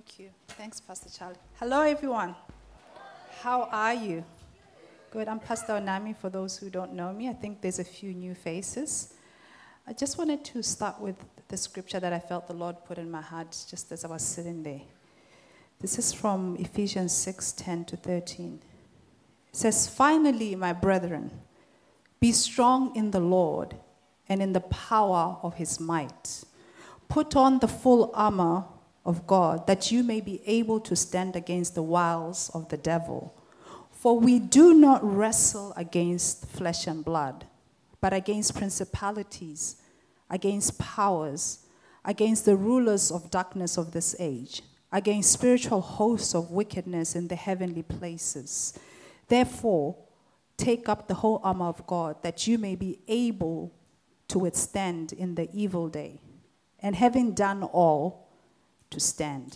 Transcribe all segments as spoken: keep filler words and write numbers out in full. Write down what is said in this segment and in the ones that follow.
Thank you. Thanks, Pastor Charlie. Hello, everyone. How are you? Good. I'm Pastor Onami, for those who don't know me. I think there's a few new faces. I just wanted to start with the scripture that I felt the Lord put in my heart just as I was sitting there. This is from Ephesians six, ten to thirteen. It says, "Finally, my brethren, be strong in the Lord and in the power of his might. Put on the full armor of God, that you may be able to stand against the wiles of the devil. For we do not wrestle against flesh and blood, but against principalities, against powers, against the rulers of darkness of this age, against spiritual hosts of wickedness in the heavenly places. Therefore, take up the whole armor of God, that you may be able to withstand in the evil day, and having done all, to stand."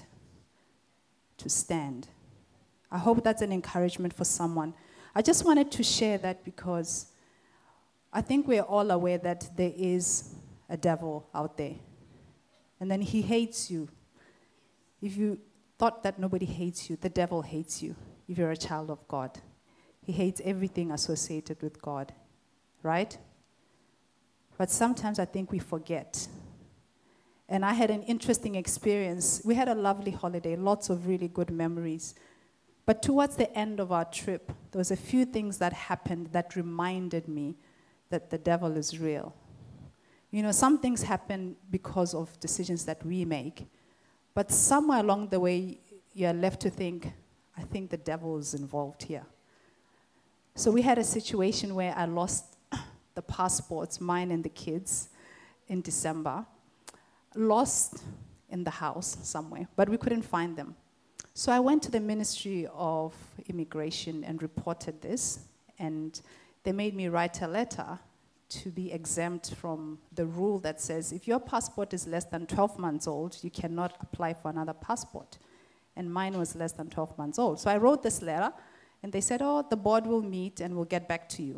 To stand. I hope that's an encouragement for someone. I just wanted to share that because I think we're all aware that there is a devil out there. And then he hates you. If you thought that nobody hates you, the devil hates you if you're a child of God. He hates everything associated with God, right? But sometimes I think we forget. And I had an interesting experience. We had a lovely holiday, lots of really good memories. But towards the end of our trip, there was a few things that happened that reminded me that the devil is real. You know, some things happen because of decisions that we make. But somewhere along the way, you're left to think, I think the devil is involved here. So we had a situation where I lost the passports, mine and the kids, in December. Lost in the house somewhere, but we couldn't find them. So I went to the Ministry of Immigration and reported this, and they made me write a letter to be exempt from the rule that says if your passport is less than twelve months old, you cannot apply for another passport. And mine was less than twelve months old. So I wrote this letter, and they said, oh, the board will meet and we'll get back to you.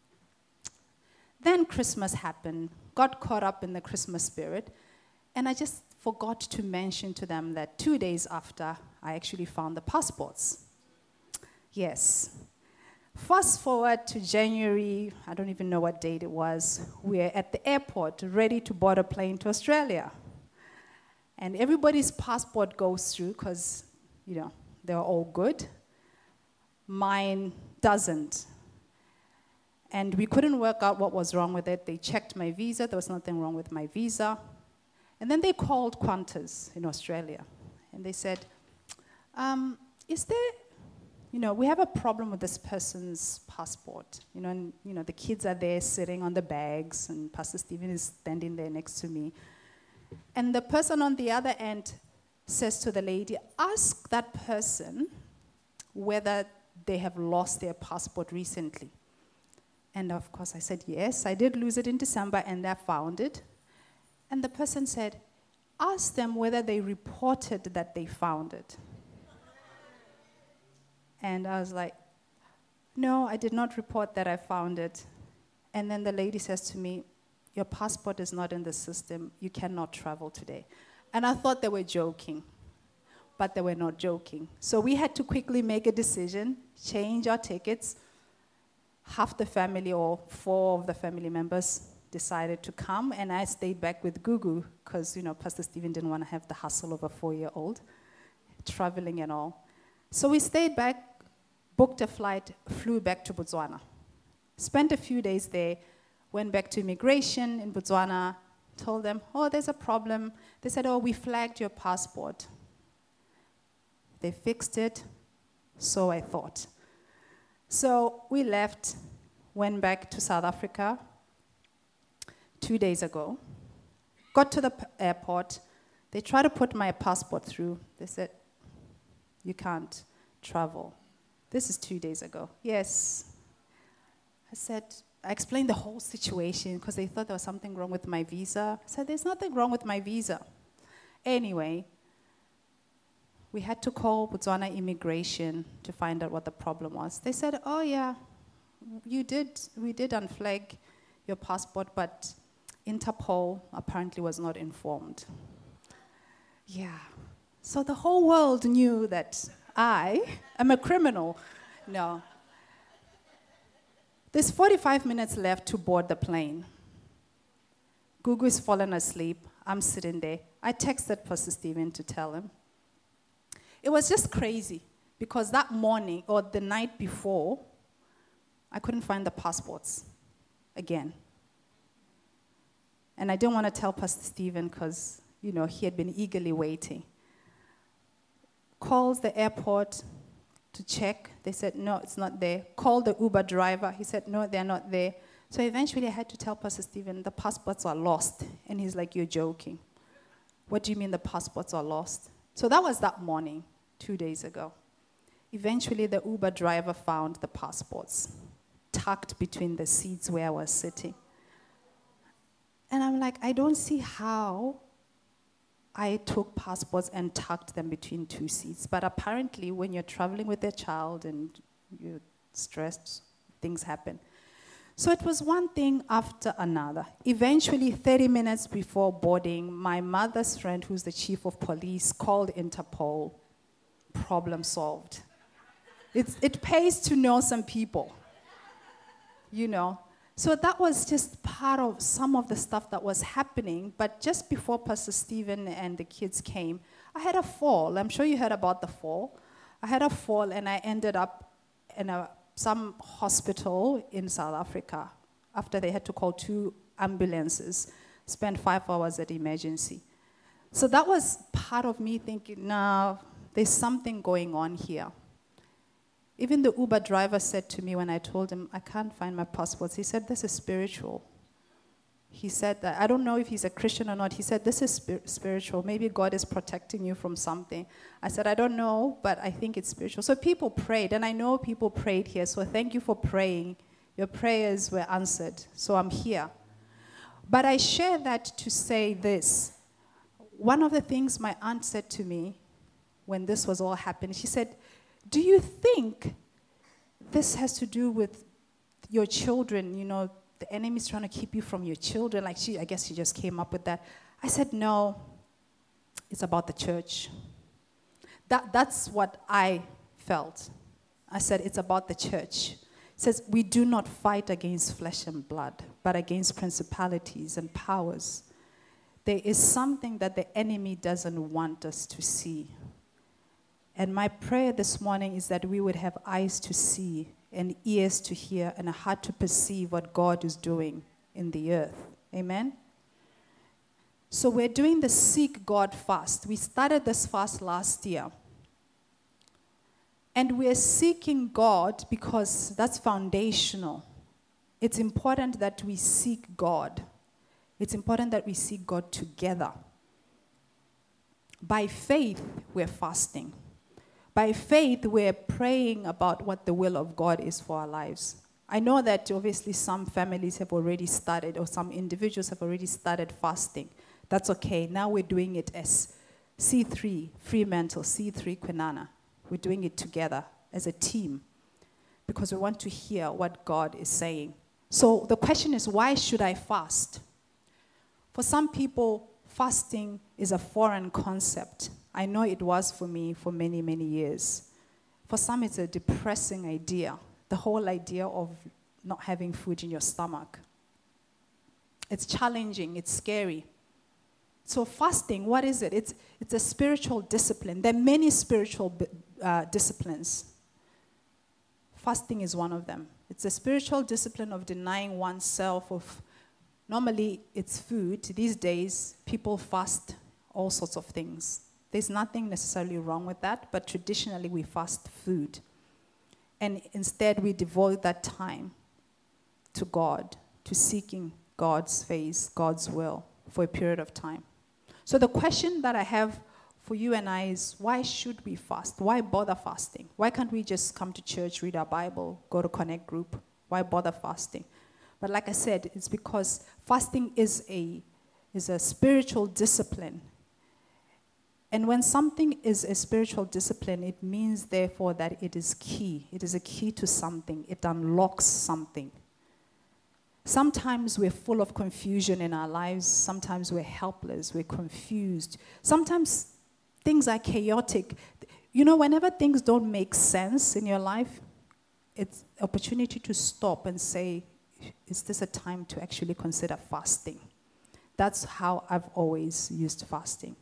Then Christmas happened, got caught up in the Christmas spirit, and I just forgot to mention to them that two days after, I actually found the passports. Yes. Fast forward to January, I don't even know what date it was, we're at the airport ready to board a plane to Australia. And everybody's passport goes through because, you know, they're all good. Mine doesn't. And we couldn't work out what was wrong with it. They checked my visa. There was nothing wrong with my visa. And then they called Qantas in Australia, and they said, um, is there, you know, we have a problem with this person's passport. You know, and, you know, the kids are there sitting on the bags, and Pastor Stephen is standing there next to me. And the person on the other end says to the lady, ask that person whether they have lost their passport recently. And of course I said, yes, I did lose it in December, and I found it. And the person said, ask them whether they reported that they found it. And I was like, no, I did not report that I found it. And then the lady says to me, your passport is not in the system. You cannot travel today. And I thought they were joking, but they were not joking. So we had to quickly make a decision, change our tickets. Half the family, or four of the family members, decided to come, and I stayed back with Gugu because, you know, Pastor Stephen didn't want to have the hustle of a four-year-old, traveling and all. So we stayed back, booked a flight, flew back to Botswana. Spent a few days there, went back to immigration in Botswana, told them, oh, there's a problem. They said, oh, we flagged your passport. They fixed it, so I thought. So we left, went back to South Africa, two days ago, got to the p- airport. They tried to put my passport through. They said, you can't travel. This is two days ago. Yes. I said, I explained the whole situation because they thought there was something wrong with my visa. I said, there's nothing wrong with my visa. Anyway, we had to call Botswana Immigration to find out what the problem was. They said, oh yeah, you did, we did unflag your passport, but Interpol apparently was not informed. Yeah. So the whole world knew that I am a criminal. No. There's forty-five minutes left to board the plane. Gugu is fallen asleep. I'm sitting there. I texted Pastor Stephen to tell him. It was just crazy because that morning or the night before, I couldn't find the passports again. And I didn't want to tell Pastor Stephen because, you know, he had been eagerly waiting. Calls the airport to check. They said, no, it's not there. Called the Uber driver. He said, no, they're not there. So eventually I had to tell Pastor Stephen, the passports are lost. And he's like, you're joking. What do you mean the passports are lost? So that was that morning, two days ago. Eventually the Uber driver found the passports tucked between the seats where I was sitting. And I'm like, I don't see how I took passports and tucked them between two seats. But apparently when you're traveling with a child and you're stressed, things happen. So it was one thing after another. Eventually, thirty minutes before boarding, my mother's friend, who's the chief of police, called Interpol. Problem solved. It's, it pays to know some people, you know. So that was just part of some of the stuff that was happening. But just before Pastor Stephen and the kids came, I had a fall. I'm sure you heard about the fall. I had a fall, and I ended up in a some hospital in South Africa after they had to call two ambulances, spent five hours at emergency. So that was part of me thinking, no, there's something going on here. Even the Uber driver said to me when I told him, I can't find my passports, he said, this is spiritual. He said that, I don't know if he's a Christian or not, he said, this is spir- spiritual. Maybe God is protecting you from something. I said, I don't know, but I think it's spiritual. So people prayed, and I know people prayed here, so thank you for praying. Your prayers were answered, so I'm here. But I share that to say this. One of the things my aunt said to me when this was all happening, she said, do you think this has to do with your children, you know, the enemy's trying to keep you from your children? Like she, I guess she just came up with that. I said, no, it's about the church. That, that's what I felt. I said, it's about the church. It says, we do not fight against flesh and blood, but against principalities and powers. There is something that the enemy doesn't want us to see. And my prayer this morning is that we would have eyes to see and ears to hear and a heart to perceive what God is doing in the earth. Amen? So we're doing the Seek God fast. We started this fast last year. And we're seeking God because that's foundational. It's important that we seek God. It's important that we seek God together. By faith, we're fasting. By faith, we're praying about what the will of God is for our lives. I know that obviously some families have already started, or some individuals have already started fasting. That's okay. Now we're doing it as C three, Fremantle, C three, Kwinana. We're doing it together as a team because we want to hear what God is saying. So the question is, why should I fast? For some people, fasting is a foreign concept. I know it was for me for many, many years. For some, it's a depressing idea, the whole idea of not having food in your stomach. It's challenging, it's scary. So fasting, what is it? It's, it's a spiritual discipline. There are many spiritual uh, disciplines. Fasting is one of them. It's a spiritual discipline of denying oneself of, normally it's food. These days, people fast all sorts of things. There's nothing necessarily wrong with that, but traditionally we fast food. And instead we devote that time to God, to seeking God's face, God's will for a period of time. So the question that I have for you and I is, why should we fast? Why bother fasting? Why can't we just come to church, read our Bible, go to Connect group? Why bother fasting? But like I said, it's because fasting is a, is a spiritual discipline. And when something is a spiritual discipline, it means, therefore, that it is key. It is a key to something. It unlocks something. Sometimes we're full of confusion in our lives. Sometimes we're helpless. We're confused. Sometimes things are chaotic. You know, whenever things don't make sense in your life, it's an opportunity to stop and say, is this a time to actually consider fasting? That's how I've always used fasting.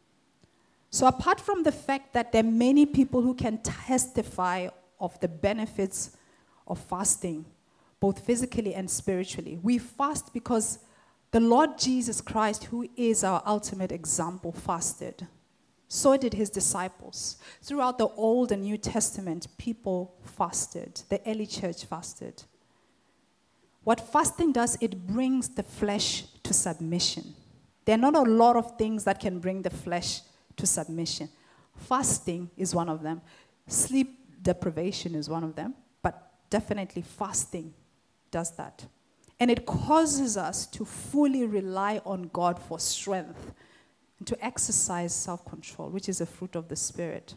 So apart from the fact that there are many people who can testify of the benefits of fasting, both physically and spiritually, we fast because the Lord Jesus Christ, who is our ultimate example, fasted. So did his disciples. Throughout the Old and New Testament, people fasted. The early church fasted. What fasting does, it brings the flesh to submission. There are not a lot of things that can bring the flesh to submission. Fasting is one of them. Sleep deprivation is one of them. But definitely fasting does that. And it causes us to fully rely on God for strength and to exercise self-control, which is a fruit of the Spirit.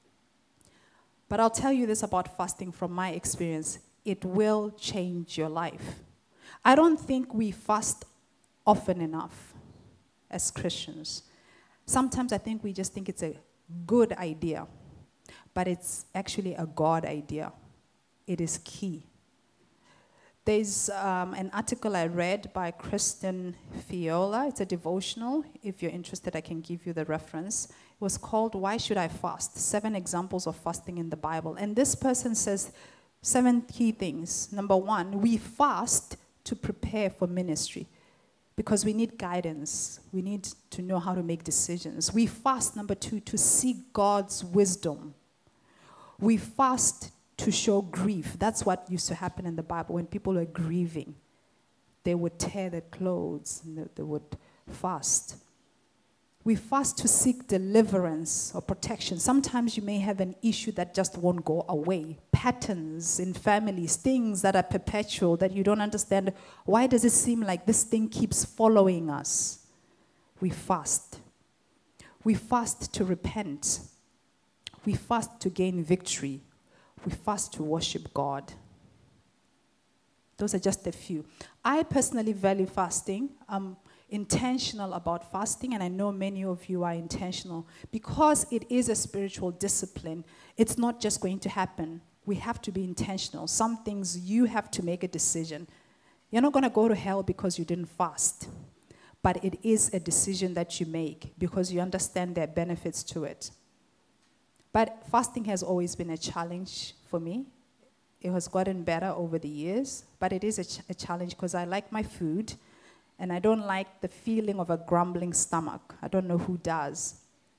But I'll tell you this about fasting from my experience. It will change your life. I don't think we fast often enough as Christians. Sometimes I think we just think it's a good idea, but it's actually a God idea. It is key. There's um, an article I read by Kristen Fiola. It's a devotional. If you're interested, I can give you the reference. It was called, Why Should I Fast? Seven Examples of Fasting in the Bible. And this person says seven key things. Number one, we fast to prepare for ministry because we need guidance. We need to know how to make decisions. We fast, number two, to seek God's wisdom. We fast to show grief. That's what used to happen in the Bible. When people were grieving, they would tear their clothes and they, they would fast. We fast to seek deliverance or protection. Sometimes you may have an issue that just won't go away. Patterns in families, things that are perpetual that you don't understand. Why does it seem like this thing keeps following us? We fast. We fast to repent. We fast to gain victory. We fast to worship God. Those are just a few. I personally value fasting. I'm intentional about fasting, and I know many of you are intentional. Because it is a spiritual discipline, it's not just going to happen. We have to be intentional. Some things you have to make a decision. You're not going to go to hell because you didn't fast. But it is a decision that you make because you understand there are benefits to it. But fasting has always been a challenge for me. It has gotten better over the years, but it is a, ch- a challenge because I like my food, and I don't like the feeling of a grumbling stomach. I don't know who does.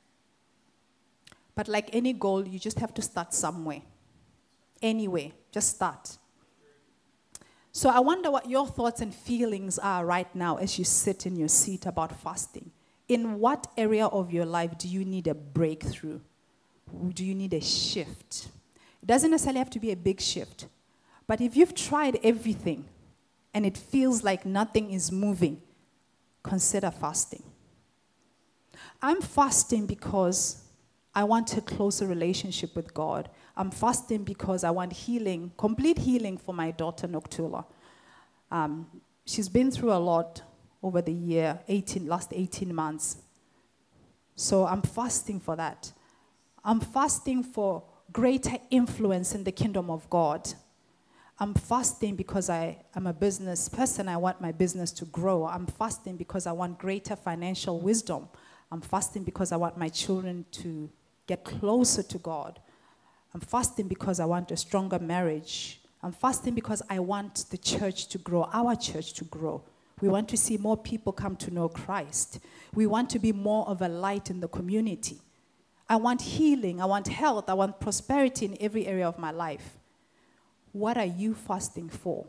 But like any goal, you just have to start somewhere. Anyway, just start. So I wonder what your thoughts and feelings are right now as you sit in your seat about fasting. In what area of your life do you need a breakthrough? Do you need a shift? It doesn't necessarily have to be a big shift. But if you've tried everything and it feels like nothing is moving, consider fasting. I'm fasting because I want a closer relationship with God. I'm fasting because I want healing, complete healing for my daughter, Noctula. Um, she's been through a lot over the year, eighteen, last eighteen months. So I'm fasting for that. I'm fasting for greater influence in the kingdom of God. I'm fasting because I am a business person. I want my business to grow. I'm fasting because I want greater financial wisdom. I'm fasting because I want my children to get closer to God. I'm fasting because I want a stronger marriage. I'm fasting because I want the church to grow, our church to grow. We want to see more people come to know Christ. We want to be more of a light in the community. I want healing, I want health, I want prosperity in every area of my life. What are you fasting for?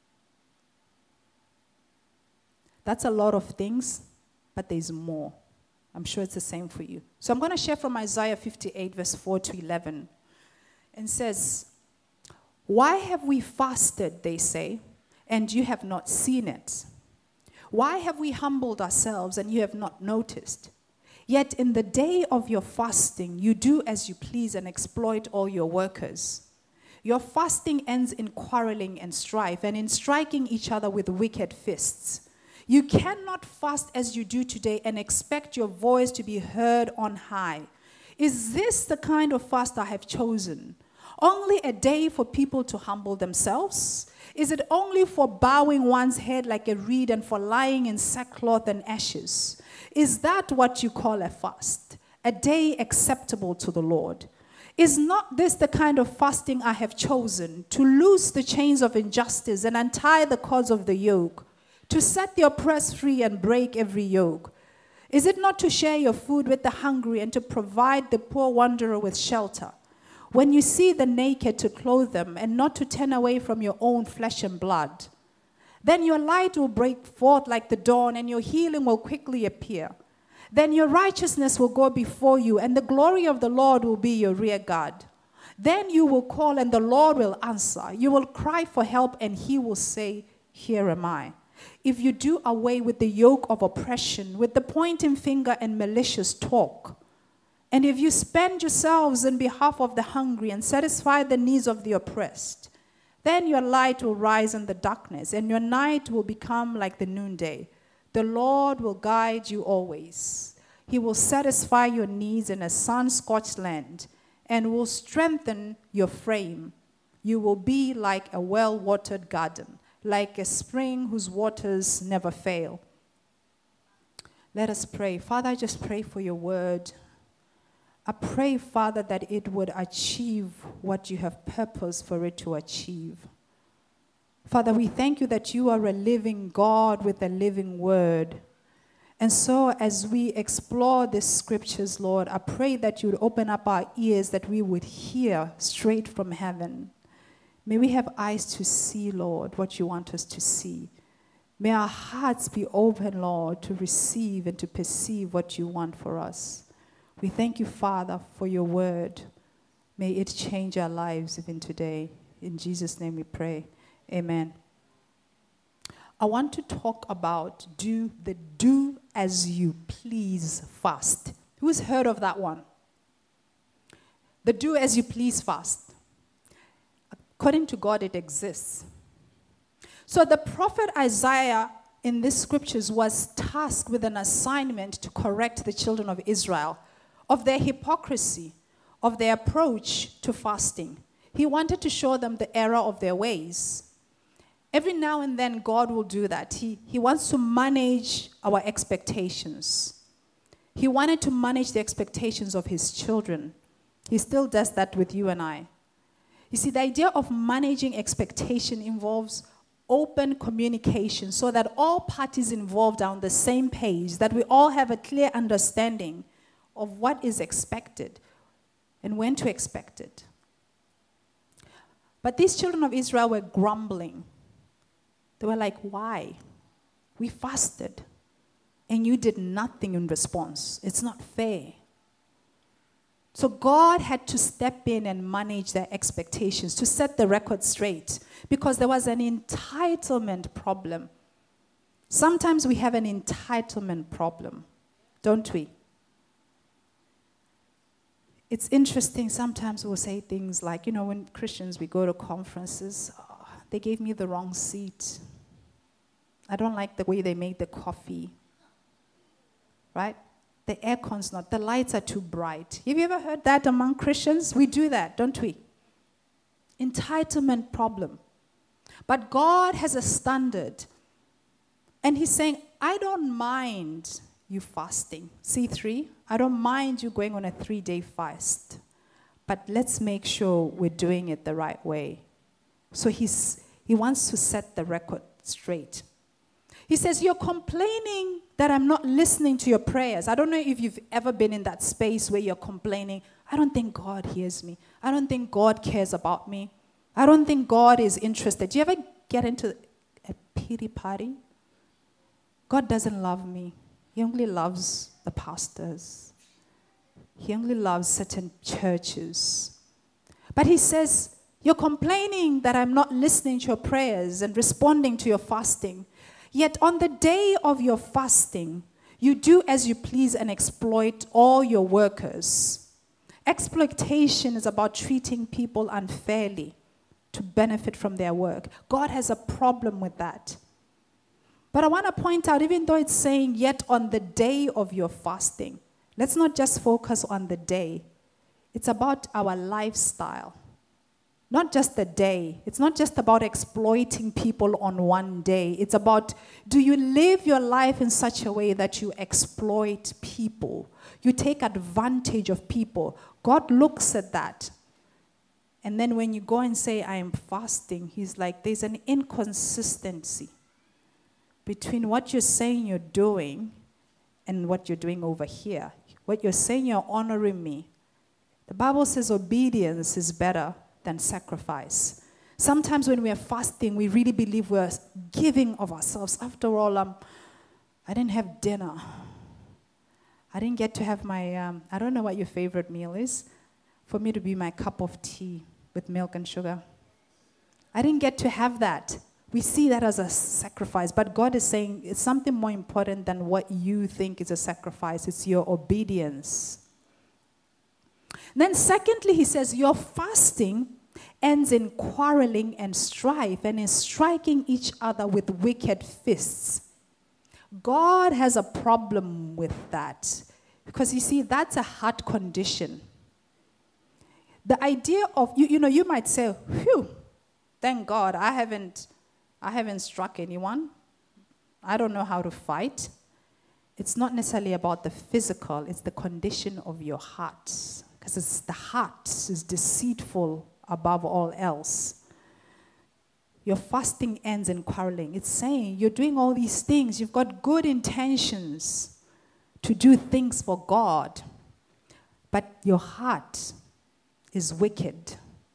That's a lot of things, but there's more. I'm sure it's the same for you. So I'm going to share from Isaiah fifty-eight, verse four to eleven. And says, why have we fasted, they say, and you have not seen it? Why have we humbled ourselves and you have not noticed? Yet in the day of your fasting, you do as you please and exploit all your workers. Your fasting ends in quarreling and strife and in striking each other with wicked fists. You cannot fast as you do today and expect your voice to be heard on high. Is this the kind of fast I have chosen? Only a day for people to humble themselves? Is it only for bowing one's head like a reed and for lying in sackcloth and ashes? Is that what you call a fast? A day acceptable to the Lord? Is not this the kind of fasting I have chosen? To loose the chains of injustice and untie the cords of the yoke, to set the oppressed free and break every yoke? Is it not to share your food with the hungry and to provide the poor wanderer with shelter? When you see the naked, to clothe them and not to turn away from your own flesh and blood? Then your light will break forth like the dawn and your healing will quickly appear. Then your righteousness will go before you and the glory of the Lord will be your rear guard. Then you will call and the Lord will answer. You will cry for help and he will say, here am I. If you do away with the yoke of oppression, with the pointing finger and malicious talk, and if you spend yourselves in behalf of the hungry and satisfy the needs of the oppressed, then your light will rise in the darkness and your night will become like the noonday. The Lord will guide you always. He will satisfy your needs in a sun-scorched land and will strengthen your frame. You will be like a well-watered garden, like a spring whose waters never fail. Let us pray. Father, I just pray for your word. I pray, Father, that it would achieve what you have purposed for it to achieve. Father, we thank you that you are a living God with a living word. And so as we explore these scriptures, Lord, I pray that you would open up our ears, that we would hear straight from heaven. May we have eyes to see, Lord, what you want us to see. May our hearts be open, Lord, to receive and to perceive what you want for us. We thank you, Father, for your word. May it change our lives even today. In Jesus' name we pray. Amen. I want to talk about do the do as you please fast. Who's heard of that one? The do as you please fast. According to God, it exists. So the prophet Isaiah in these scriptures was tasked with an assignment to correct the children of Israel of their hypocrisy, of their approach to fasting. He wanted to show them the error of their ways. Every now and then, God will do that. He, he wants to manage our expectations. He wanted to manage the expectations of his children. He still does that with you and I. You see, the idea of managing expectation involves open communication so that all parties involved are on the same page, that we all have a clear understanding of what is expected and when to expect it. But these children of Israel were grumbling. They were like, why? We fasted and you did nothing in response. It's not fair. So God had to step in and manage their expectations, to set the record straight, because there was an entitlement problem. Sometimes we have an entitlement problem, don't we? It's interesting, sometimes we'll say things like, you know, when Christians, we go to conferences, oh, they gave me the wrong seat. I don't like the way they made the coffee, right? The aircon's not, the lights are too bright. Have you ever heard that among Christians? We do that, don't we? Entitlement problem. But God has a standard. And he's saying, I don't mind you fasting. C three, I don't mind you going on a three-day fast. But let's make sure we're doing it the right way. So he's, he wants to set the record straight. He says, you're complaining that I'm not listening to your prayers. I don't know if you've ever been in that space where you're complaining, I don't think God hears me. I don't think God cares about me. I don't think God is interested. Do you ever get into a pity party? God doesn't love me. He only loves the pastors. He only loves certain churches. But he says, you're complaining that I'm not listening to your prayers and responding to your fasting. Yet on the day of your fasting, you do as you please and exploit all your workers. Exploitation is about treating people unfairly to benefit from their work. God has a problem with that. But I want to point out, even though it's saying, yet on the day of your fasting, let's not just focus on the day. It's about our lifestyle. Not just the day. It's not just about exploiting people on one day. It's about, do you live your life in such a way that you exploit people? You take advantage of people. God looks at that. And then when you go and say, I am fasting, he's like, there's an inconsistency between what you're saying you're doing and what you're doing over here. What you're saying you're honoring me. The Bible says obedience is better than sacrifice. Sometimes when we are fasting, we really believe we're giving of ourselves. After all, um, I didn't have dinner. I didn't get to have my, um, I don't know what your favorite meal is, for me to be my cup of tea with milk and sugar. I didn't get to have that. We see that as a sacrifice, but God is saying it's something more important than what you think is a sacrifice. It's your obedience. Then secondly, he says, your fasting ends in quarreling and strife and in striking each other with wicked fists. God has a problem with that because, you see, that's a heart condition. The idea of, you, you know, you might say, phew, thank God I haven't, I haven't struck anyone. I don't know how to fight. It's not necessarily about the physical, it's the condition of your heart. Because it's the heart is deceitful above all else. Your fasting ends in quarreling. It's saying you're doing all these things. You've got good intentions to do things for God. But your heart is wicked.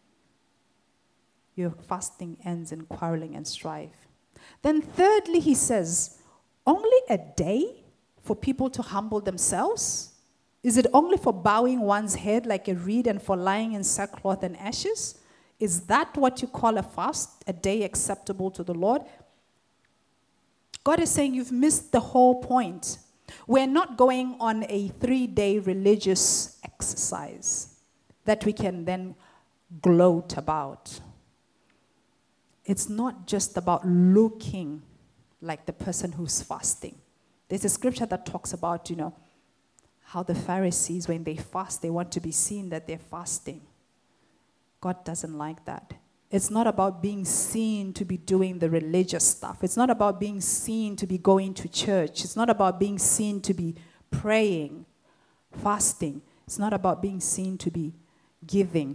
Your fasting ends in quarreling and strife. Then thirdly, he says, only a day for people to humble themselves? Is it only for bowing one's head like a reed and for lying in sackcloth and ashes? Is that what you call a fast, a day acceptable to the Lord? God is saying you've missed the whole point. We're not going on a three-day religious exercise that we can then gloat about. It's not just about looking like the person who's fasting. There's a scripture that talks about, you know, how the Pharisees, when they fast, they want to be seen that they're fasting. God doesn't like that. It's not about being seen to be doing the religious stuff. It's not about being seen to be going to church. It's not about being seen to be praying, fasting. It's not about being seen to be giving.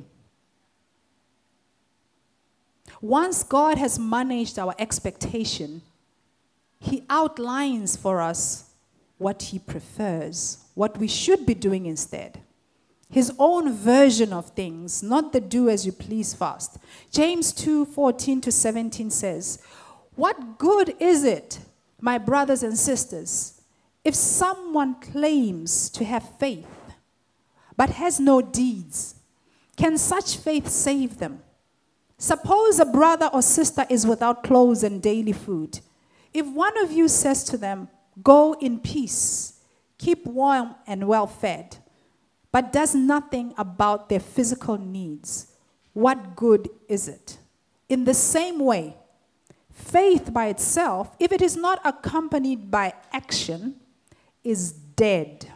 Once God has managed our expectation, he outlines for us what he prefers, what we should be doing instead. His own version of things, not the do as you please fast. James two fourteen to seventeen says, what good is it, my brothers and sisters, if someone claims to have faith but has no deeds? Can such faith save them? Suppose a brother or sister is without clothes and daily food. If one of you says to them, go in peace, keep warm and well fed, but does nothing about their physical needs, what good is it? In the same way, faith by itself, if it is not accompanied by action, is dead.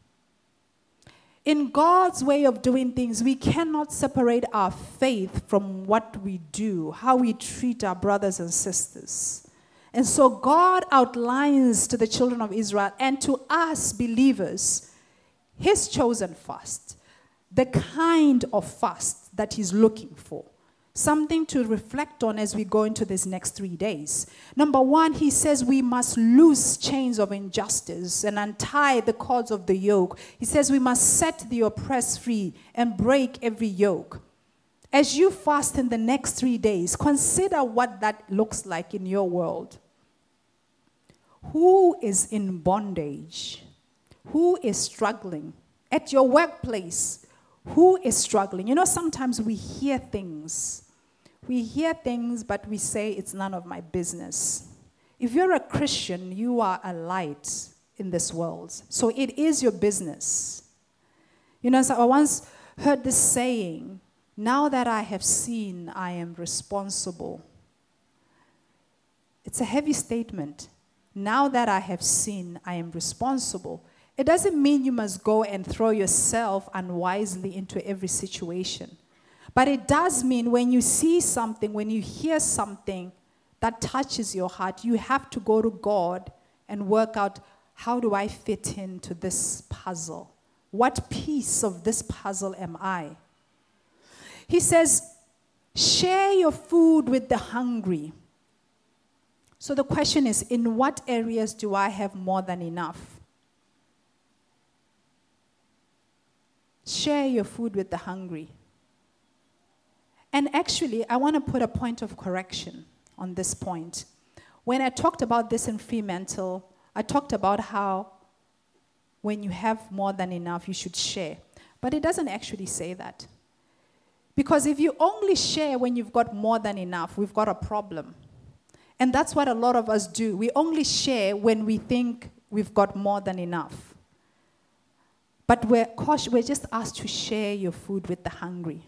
In God's way of doing things, we cannot separate our faith from what we do, how we treat our brothers and sisters. And so God outlines to the children of Israel and to us believers his chosen fast, the kind of fast that he's looking for. Something to reflect on as we go into these next three days. Number one, he says we must loose chains of injustice and untie the cords of the yoke. He says we must set the oppressed free and break every yoke. As you fast in the next three days, consider what that looks like in your world. Who is in bondage? Who is struggling? At your workplace, who is struggling? You know, sometimes we hear things. We hear things, but we say it's none of my business. If you're a Christian, you are a light in this world. So it is your business. You know, so I once heard this saying, now that I have seen, I am responsible. It's a heavy statement. Now that I have seen, I am responsible. It doesn't mean you must go and throw yourself unwisely into every situation. But it does mean when you see something, when you hear something that touches your heart, you have to go to God and work out, how do I fit into this puzzle? What piece of this puzzle am I? He says, share your food with the hungry. So the question is, in what areas do I have more than enough? Share your food with the hungry. And actually, I want to put a point of correction on this point. When I talked about this in Fremantle, I talked about how when you have more than enough, you should share. But it doesn't actually say that. Because if you only share when you've got more than enough, we've got a problem. And that's what a lot of us do. We only share when we think we've got more than enough. But we're, we're just asked to share your food with the hungry.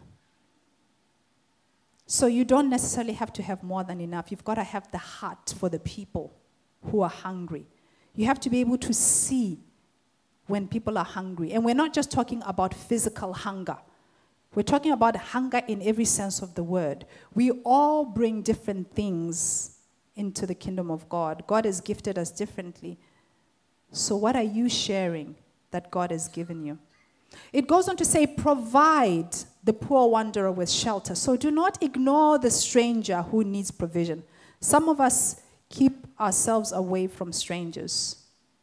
So you don't necessarily have to have more than enough. You've got to have the heart for the people who are hungry. You have to be able to see when people are hungry. And we're not just talking about physical hunger. We're talking about hunger in every sense of the word. We all bring different things into the kingdom of God. God has gifted us differently. So what are you sharing that God has given you? It goes on to say, provide the poor wanderer with shelter. So do not ignore the stranger who needs provision. Some of us keep ourselves away from strangers.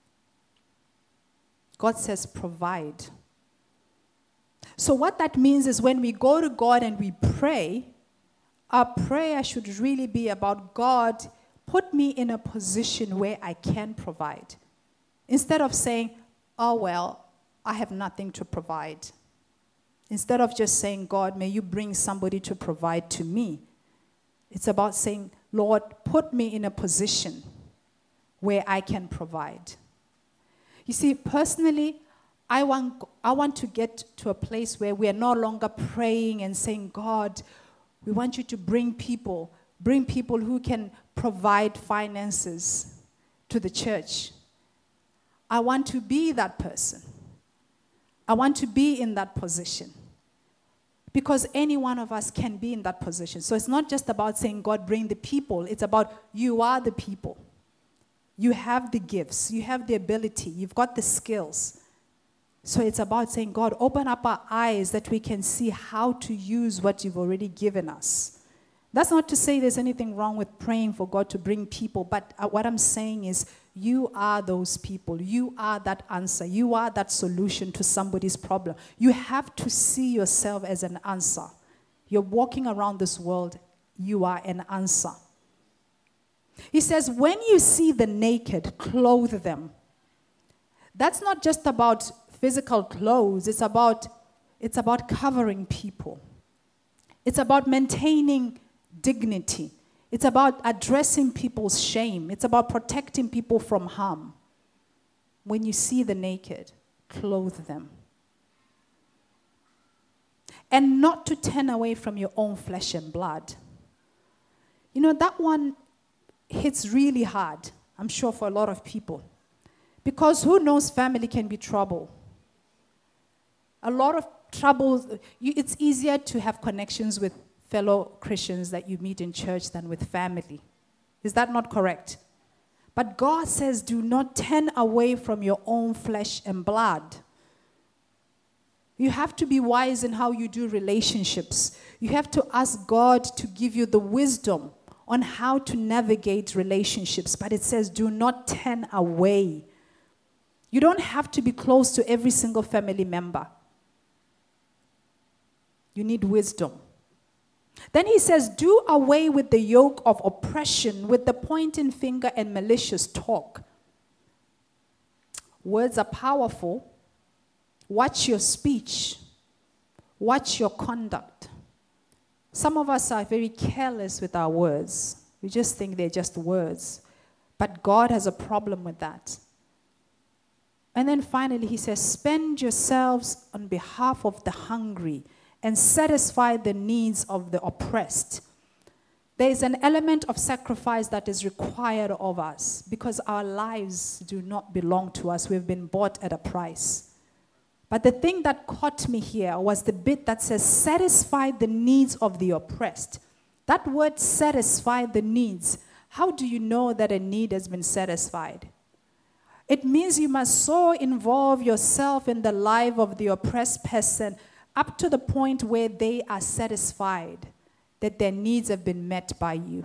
God says provide. So what that means is when we go to God and we pray, our prayer should really be about, God, put me in a position where I can provide. Instead of saying, oh, well, I have nothing to provide. Instead of just saying, God, may you bring somebody to provide to me. It's about saying, Lord, put me in a position where I can provide. You see, personally, I want, I want to get to a place where we are no longer praying and saying, God, we want you to bring people, bring people who can provide finances to the church. I want to be that person. I want to be in that position. Because any one of us can be in that position. So it's not just about saying, God, bring the people. It's about you are the people. You have the gifts. You have the ability. You've got the skills. So it's about saying, God, open up our eyes that we can see how to use what you've already given us. That's not to say there's anything wrong with praying for God to bring people, but what I'm saying is you are those people. You are that answer. You are that solution to somebody's problem. You have to see yourself as an answer. You're walking around this world, you are an answer. He says, when you see the naked, clothe them. That's not just about physical clothes. It's about, it's about covering people. It's about maintaining dignity. It's about addressing people's shame. It's about protecting people from harm. When you see the naked, clothe them. And not to turn away from your own flesh and blood. You know, that one hits really hard, I'm sure, for a lot of people. Because who knows, family can be trouble. A lot of troubles, it's easier to have connections with fellow Christians that you meet in church than with family. Is that not correct? But God says, do not turn away from your own flesh and blood. You have to be wise in how you do relationships. You have to ask God to give you the wisdom on how to navigate relationships. But it says, do not turn away. You don't have to be close to every single family member. You need wisdom. Then he says, do away with the yoke of oppression, with the pointing finger and malicious talk. Words are powerful. Watch your speech. Watch your conduct. Some of us are very careless with our words. We just think they're just words. But God has a problem with that. And then finally he says, spend yourselves on behalf of the hungry and satisfy the needs of the oppressed. There is an element of sacrifice that is required of us because our lives do not belong to us. We've been bought at a price. But the thing that caught me here was the bit that says, satisfy the needs of the oppressed. That word, satisfy the needs. How do you know that a need has been satisfied? It means you must so involve yourself in the life of the oppressed person up to the point where they are satisfied that their needs have been met by you.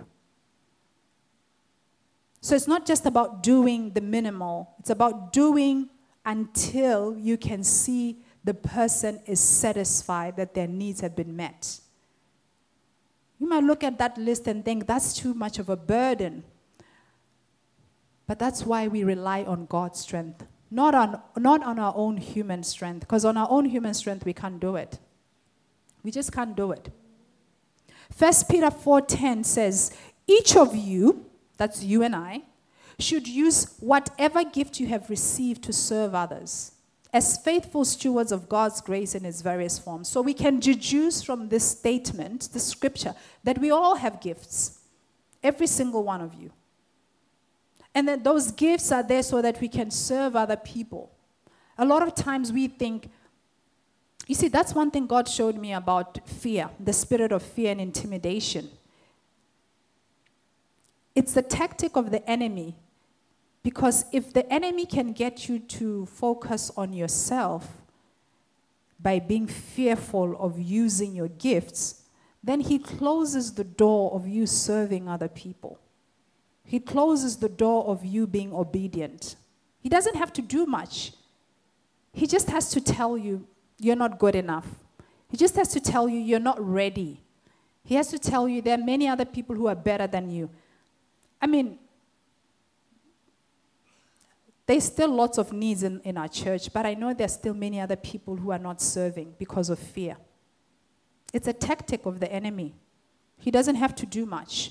So it's not just about doing the minimal. It's about doing until you can see the person is satisfied that their needs have been met. You might look at that list and think that's too much of a burden. But that's why we rely on God's strength, not on, not on our own human strength, because on our own human strength we can't do it. We just can't do it. First Peter four ten says, each of you, that's you and I, should use whatever gift you have received to serve others as faithful stewards of God's grace in its various forms. So we can deduce from this statement, the scripture, that we all have gifts, every single one of you. And that those gifts are there so that we can serve other people. A lot of times we think, you see, that's one thing God showed me about fear, the spirit of fear and intimidation. It's the tactic of the enemy. Because if the enemy can get you to focus on yourself by being fearful of using your gifts, then he closes the door of you serving other people. He closes the door of you being obedient. He doesn't have to do much. He just has to tell you you're not good enough. He just has to tell you you're not ready. He has to tell you there are many other people who are better than you. I mean, there's still lots of needs in, in our church, but I know there's still many other people who are not serving because of fear. It's a tactic of the enemy. He doesn't have to do much.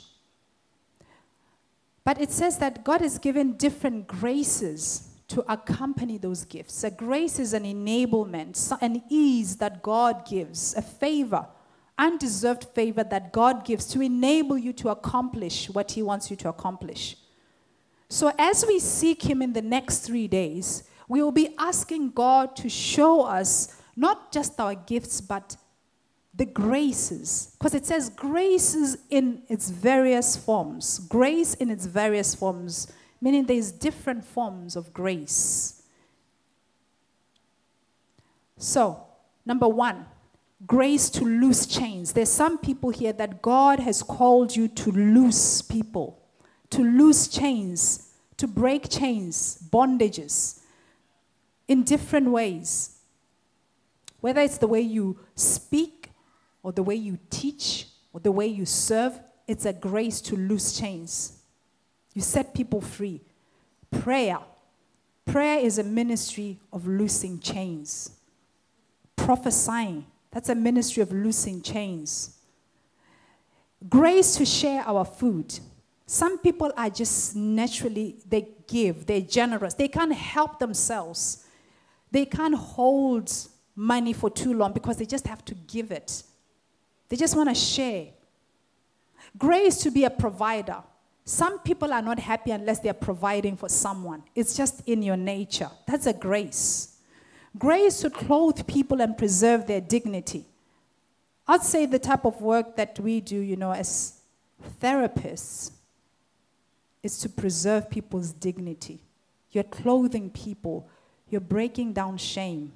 But it says that God has given different graces to accompany those gifts. A grace is an enablement, an ease that God gives, a favor, undeserved favor that God gives to enable you to accomplish what he wants you to accomplish. So as we seek him in the next three days, we will be asking God to show us not just our gifts, but the graces. Because it says graces in its various forms. Grace in its various forms, meaning there's different forms of grace. So, number one, grace to loose chains. There's some people here that God has called you to loose people. To loose chains, to break chains, bondages, in different ways. Whether it's the way you speak, or the way you teach, or the way you serve, it's a grace to loose chains. You set people free. Prayer. Prayer is a ministry of loosing chains. Prophesying. That's a ministry of loosing chains. Grace to share our food. Some people are just naturally, they give, they're generous. They can't help themselves. They can't hold money for too long because they just have to give it. They just want to share. Grace to be a provider. Some people are not happy unless they're providing for someone. It's just in your nature. That's a grace. Grace to clothe people and preserve their dignity. I'd say the type of work that we do, you know, as therapists, is to preserve people's dignity. You're clothing people. You're breaking down shame.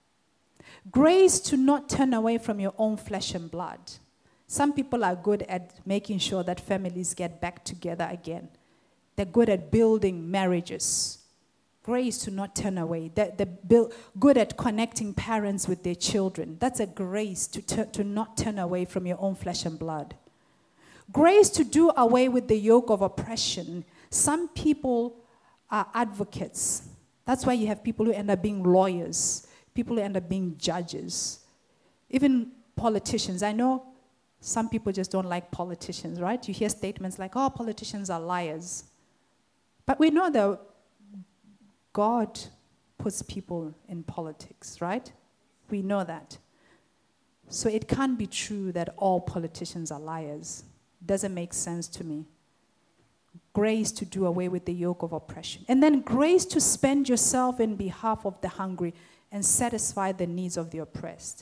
Grace to not turn away from your own flesh and blood. Some people are good at making sure that families get back together again. They're good at building marriages. Grace to not turn away. They're, they're build, good at connecting parents with their children. That's a grace to, ter- to not turn away from your own flesh and blood. Grace to do away with the yoke of oppression. Some people are advocates. That's why you have people who end up being lawyers, people who end up being judges, even politicians. I know some people just don't like politicians, right? You hear statements like, oh, politicians are liars. But we know that God puts people in politics, right? We know that. So it can't be true that all politicians are liars. doesn't make sense to me. Grace to do away with the yoke of oppression. And then grace to spend yourself in behalf of the hungry and satisfy the needs of the oppressed.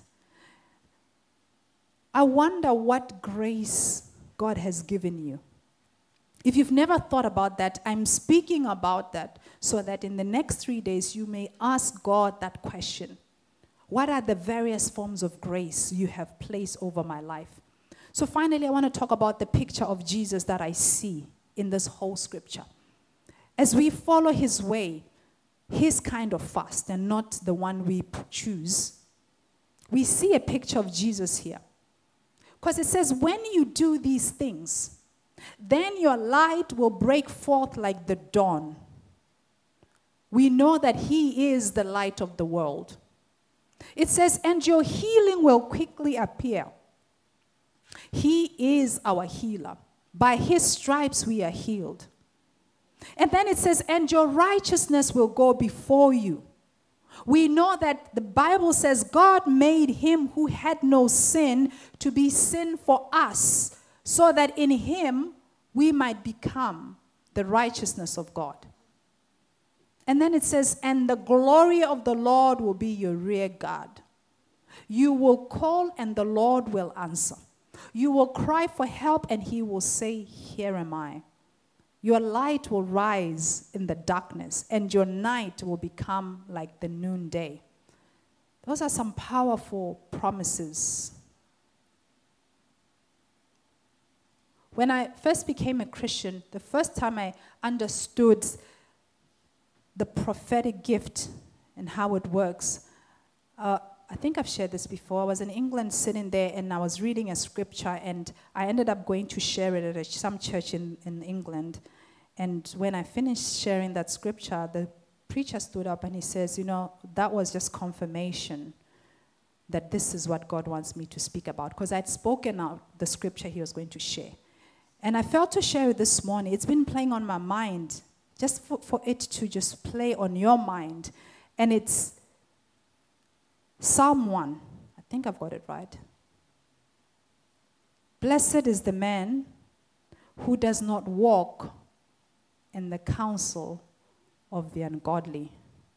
I wonder what grace God has given you. If you've never thought about that, I'm speaking about that so that in the next three days you may ask God that question. What are the various forms of grace you have placed over my life? So finally, I want to talk about the picture of Jesus that I see in this whole scripture. As we follow his way, his kind of fast and not the one we choose, we see a picture of Jesus here. Because it says, when you do these things, then your light will break forth like the dawn. We know that he is the light of the world. It says, and your healing will quickly appear. He is our healer. By his stripes we are healed. And then it says, and your righteousness will go before you. We know that the Bible says God made him who had no sin to be sin for us, so that in him we might become the righteousness of God. And then it says, and the glory of the Lord will be your rear guard. You will call and the Lord will answer. You will cry for help and he will say, here am I. Your light will rise in the darkness and your night will become like the noonday. Those are some powerful promises. When I first became a Christian, the first time I understood the prophetic gift and how it works, uh, I think I've shared this before. I was in England sitting there and I was reading a scripture and I ended up going to share it at some church in, in England. And when I finished sharing that scripture, the preacher stood up and he says, you know, that was just confirmation that this is what God wants me to speak about. Because I'd spoken out the scripture he was going to share. And I felt to share it this morning. It's been playing on my mind, just for, for it to just play on your mind. And it's Psalm one. I think I've got it right. Blessed is the man who does not walk in the counsel of the ungodly,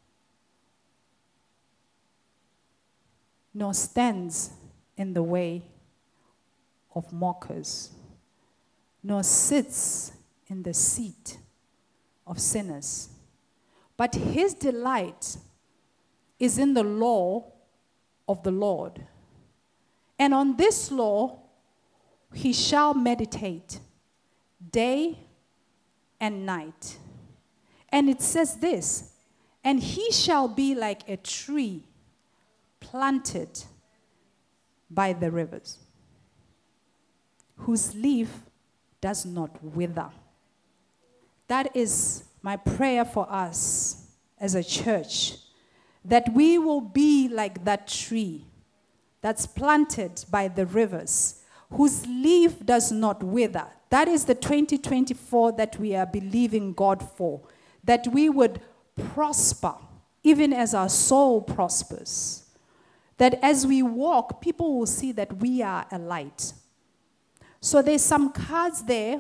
nor stands in the way of mockers, nor sits in the seat of sinners. But his delight is in the law of the Lord. And on this law he shall meditate day and night. And it says this, and he shall be like a tree planted by the rivers, whose leaf does not wither. That is my prayer for us as a church, that we will be like that tree that's planted by the rivers, whose leaf does not wither. That is the twenty twenty-four that we are believing God for, that we would prosper, even as our soul prospers. That as we walk, people will see that we are a light. So there's some cards there.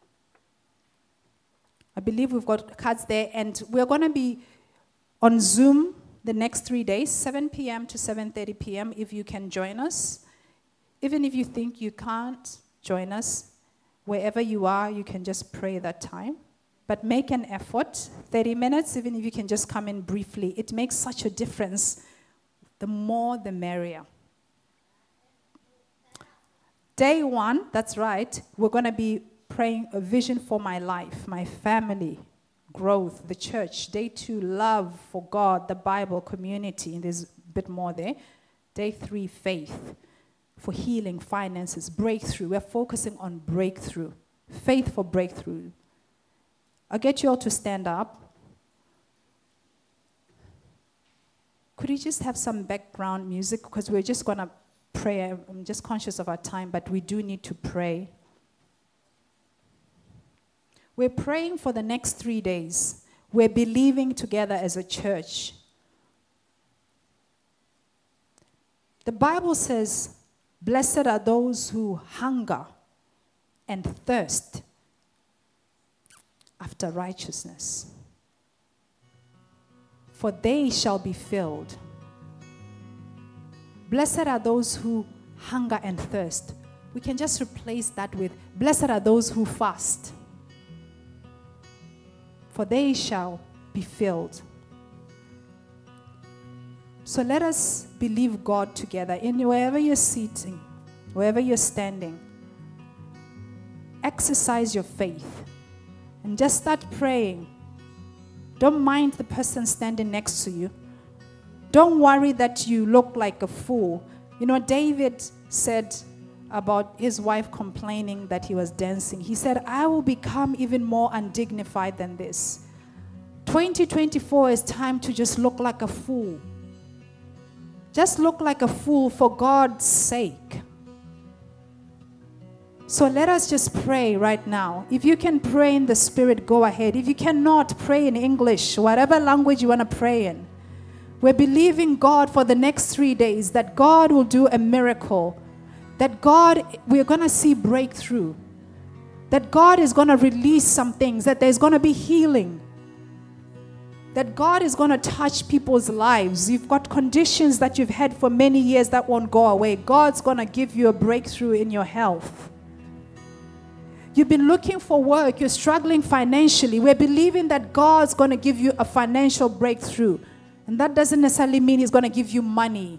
I believe we've got cards there, and we're going to be on Zoom the next three days, seven p.m. to seven thirty p.m. if you can join us. Even if you think you can't join us, wherever you are, you can just pray that time. But make an effort, thirty minutes, even if you can just come in briefly. It makes such a difference. The more, the merrier. Day one, that's right, we're going to be praying a vision for my life, my family, growth, the church. Day two, love for God, the Bible, community. And there's a bit more there. Day three, faith for healing, finances, breakthrough. We're focusing on breakthrough, faith for breakthrough. I'll get you all to stand up. Could you just have some background music? Because we're just going to pray. I'm just conscious of our time, but we do need to pray. We're praying for the next three days. We're believing together as a church. The Bible says, blessed are those who hunger and thirst after righteousness, for they shall be filled. Blessed are those who hunger and thirst. We can just replace that with, blessed are those who fast, for they shall be filled. So let us believe God together. In wherever you're sitting, wherever you're standing, exercise your faith and just start praying. Don't mind the person standing next to you. Don't worry that you look like a fool. You know, David said about his wife complaining that he was dancing. He said, I will become even more undignified than this. twenty twenty-four is time to just look like a fool. Just look like a fool for God's sake. So let us just pray right now. If you can pray in the Spirit, go ahead. If you cannot, pray in English, whatever language you want to pray in. We're believing God for the next three days that God will do a miracle. That God, we're going to see breakthrough. That God is going to release some things. That there's going to be healing. That God is going to touch people's lives. You've got conditions that you've had for many years that won't go away. God's going to give you a breakthrough in your health. You've been looking for work. You're struggling financially. We're believing that God's going to give you a financial breakthrough. And that doesn't necessarily mean He's going to give you money.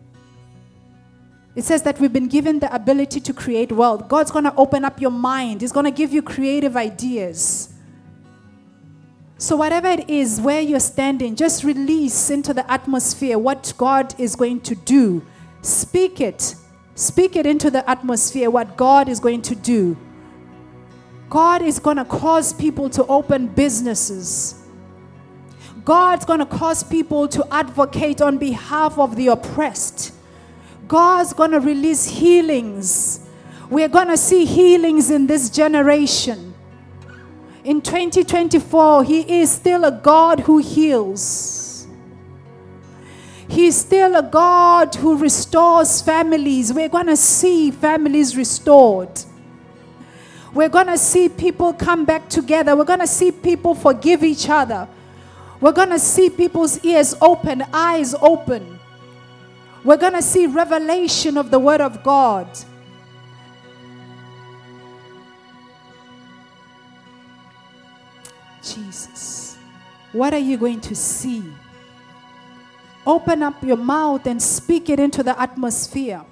It says that we've been given the ability to create wealth. God's going to open up your mind. He's going to give you creative ideas. So whatever it is, where you're standing, just release into the atmosphere what God is going to do. Speak it. Speak it into the atmosphere, what God is going to do. God is going to cause people to open businesses. God's going to cause people to advocate on behalf of the oppressed. God's going to release healings. We're going to see healings in this generation. In twenty twenty-four, He is still a God who heals. He's still a God who restores families. We're going to see families restored. We're going to see people come back together. We're going to see people forgive each other. We're going to see people's ears open, eyes open. We're going to see revelation of the Word of God. Jesus, what are you going to see? Open up your mouth and speak it into the atmosphere.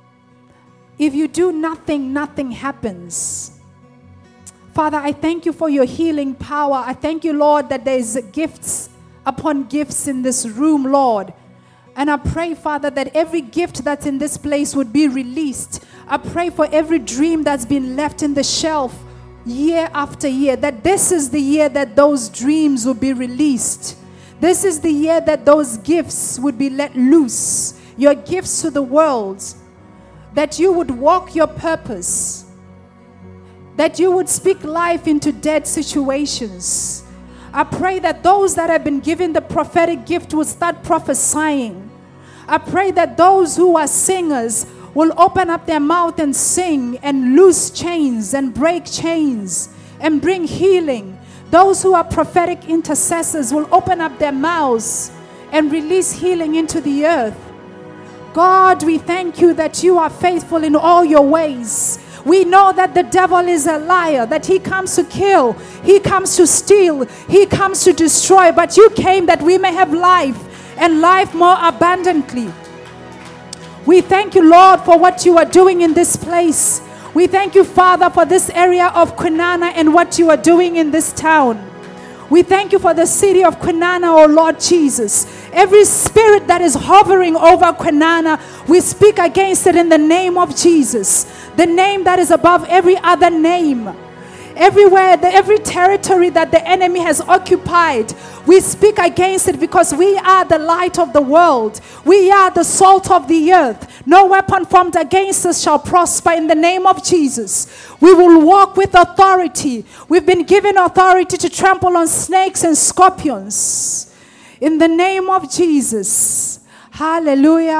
If you do nothing, nothing happens. Father, I thank you for your healing power. I thank you, Lord, that there is gifts upon gifts in this room, Lord. And I pray, Father, that every gift that's in this place would be released. I pray for every dream that's been left in the shelf year after year, that this is the year that those dreams will be released. This is the year that those gifts would be let loose. Your gifts to the world. That you would walk your purpose. That you would speak life into dead situations. I pray that those that have been given the prophetic gift will start prophesying. I pray that those who are singers will open up their mouth and sing and loose chains and break chains and bring healing. Those who are prophetic intercessors will open up their mouths and release healing into the earth. God, we thank you that you are faithful in all your ways. We know that the devil is a liar, that he comes to kill, he comes to steal, he comes to destroy, but you came that we may have life and life more abundantly. We thank you, Lord, for what you are doing in this place. We thank you, Father, for this area of Kwinana and what you are doing in this town. We thank you for the city of Kwinana, oh Lord Jesus. Every spirit that is hovering over Kwinana, we speak against it in the name of Jesus. The name that is above every other name. Everywhere, the, every territory that the enemy has occupied, we speak against it because we are the light of the world. We are the salt of the earth. No weapon formed against us shall prosper in the name of Jesus. We will walk with authority. We've been given authority to trample on snakes and scorpions. In the name of Jesus. Hallelujah.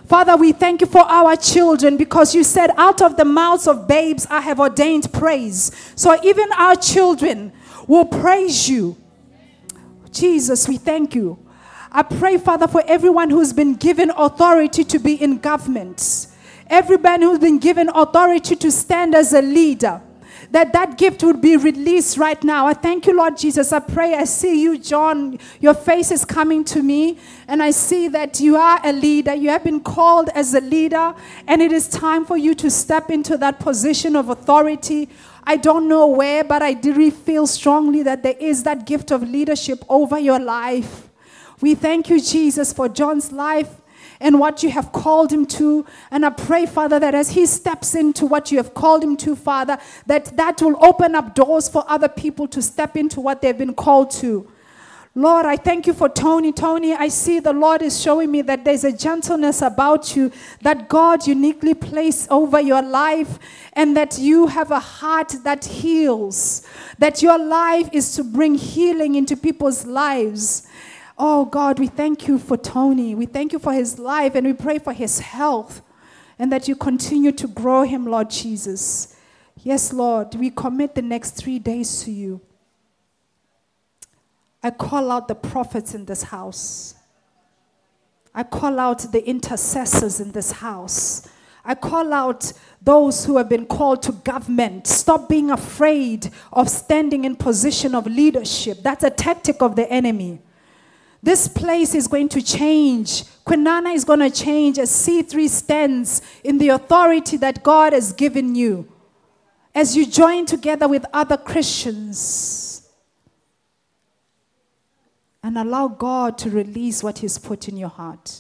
Father, we thank you for our children because you said out of the mouths of babes I have ordained praise. So even our children will praise you. Jesus, we thank you. I pray, Father, for everyone who's been given authority to be in government. Everyone who's been given authority to stand as a leader, that that gift would be released right now. I thank you, Lord Jesus. I pray, I see you, John. Your face is coming to me, and I see that you are a leader. You have been called as a leader, and it is time for you to step into that position of authority. I don't know where, but I really feel strongly that there is that gift of leadership over your life. We thank you, Jesus, for John's life and what you have called him to. And I pray, Father, that as he steps into what you have called him to, Father, that that will open up doors for other people to step into what they've been called to. Lord, I thank you for Tony. Tony, I see the Lord is showing me that there's a gentleness about you that God uniquely placed over your life, and that you have a heart that heals, that your life is to bring healing into people's lives. Oh, God, we thank you for Tony. We thank you for his life, and we pray for his health, and that you continue to grow him, Lord Jesus. Yes, Lord, we commit the next three days to you. I call out the prophets in this house. I call out the intercessors in this house. I call out those who have been called to government. Stop being afraid of standing in position of leadership. That's a tactic of the enemy. This place is going to change. Kwinana is going to change as C three stands in the authority that God has given you. As you join together with other Christians and allow God to release what He's put in your heart.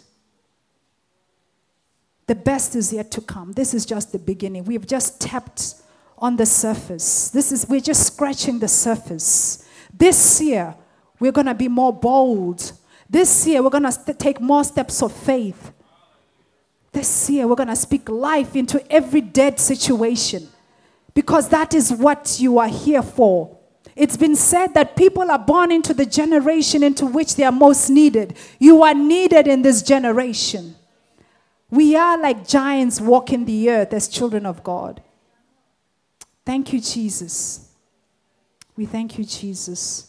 The best is yet to come. This is just the beginning. We've just tapped on the surface. This is, we're just scratching the surface. This year, we're going to be more bold. This year, we're going to st- take more steps of faith. This year, we're going to speak life into every dead situation, because that is what you are here for. It's been said that people are born into the generation into which they are most needed. You are needed in this generation. We are like giants walking the earth as children of God. Thank you, Jesus. We thank you, Jesus.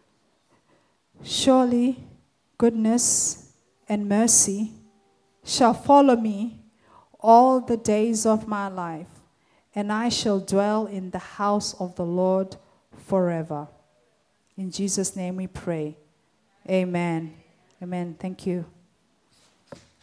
Surely goodness and mercy shall follow me all the days of my life, and I shall dwell in the house of the Lord forever. In Jesus' name we pray. Amen. Amen. Thank you.